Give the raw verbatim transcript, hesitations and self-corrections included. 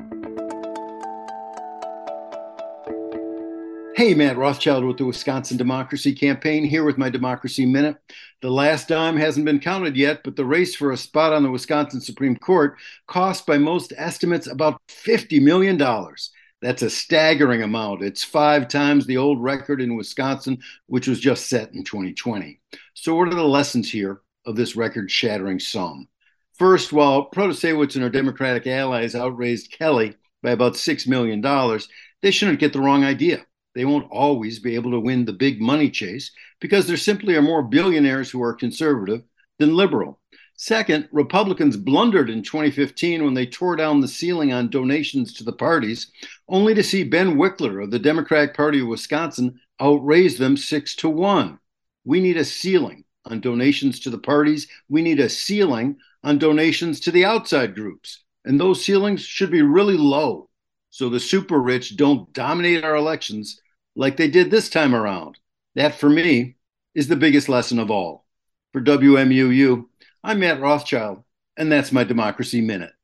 Hey, Matt Rothschild with the Wisconsin Democracy Campaign here with my Democracy Minute. The last dime hasn't been counted yet, but the race for a spot on the Wisconsin Supreme Court cost by most estimates about fifty million dollars. That's a staggering amount. It's five times the old record in Wisconsin, which was just set in twenty twenty. So, what are the lessons here of this record shattering sum? First, while Protasiewicz and her Democratic allies outraised Kelly by about six million dollars, they shouldn't get the wrong idea. They won't always be able to win the big money chase because there simply are more billionaires who are conservative than liberal. Second, Republicans blundered in twenty fifteen when they tore down the ceiling on donations to the parties, only to see Ben Wickler of the Democratic Party of Wisconsin outraise them six to one. We need a ceiling on donations to the parties. We need a ceiling on donations to the outside groups. And those ceilings should be really low so the super rich don't dominate our elections like they did this time around. That, for me, is the biggest lesson of all. For W M U U, I'm Matt Rothschild, and that's my Democracy Minute.